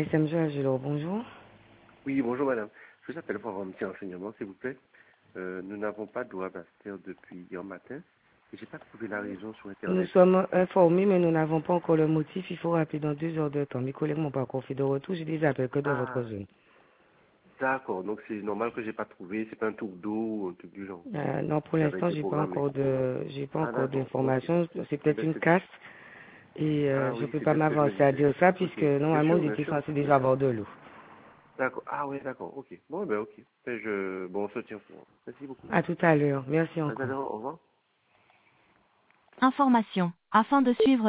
SMG Agelo, bonjour. Oui, bonjour madame. Je vous appelle pour avoir un petit renseignement, s'il vous plaît. Nous n'avons pas de master depuis hier matin et j'ai pas trouvé la raison sur Nous Internet. sommes informés, mais nous n'avons pas encore le motif. Il faut rappeler dans 2 heures de temps. Mes collègues m'ont pas encore fait de retour. J'ai des appels que de votre Ah, zone. d'accord. Donc c'est normal que j'ai pas trouvé. C'est pas un truc d'eau ou un truc du genre Non, pour qui avait l'instant, été programmé. j'ai pas Ah, encore d'accord. Ok. d'informations. C'est Eh peut-être ben une c'est. casse et Ah je oui, peux c'est pas bien ce que je me m'avancer à disais. dire ça Ok. puisque Bien normalement, sûr, vous bien étiez sûr, censé bien déjà sûr. avoir de l'eau. D'accord. Ah oui, d'accord. Ok. Bon, ben ok. Bon, on se tient au courant. Merci beaucoup. À tout à l'heure. Merci À tout à encore. l'heure. Au revoir. Information. Afin de suivre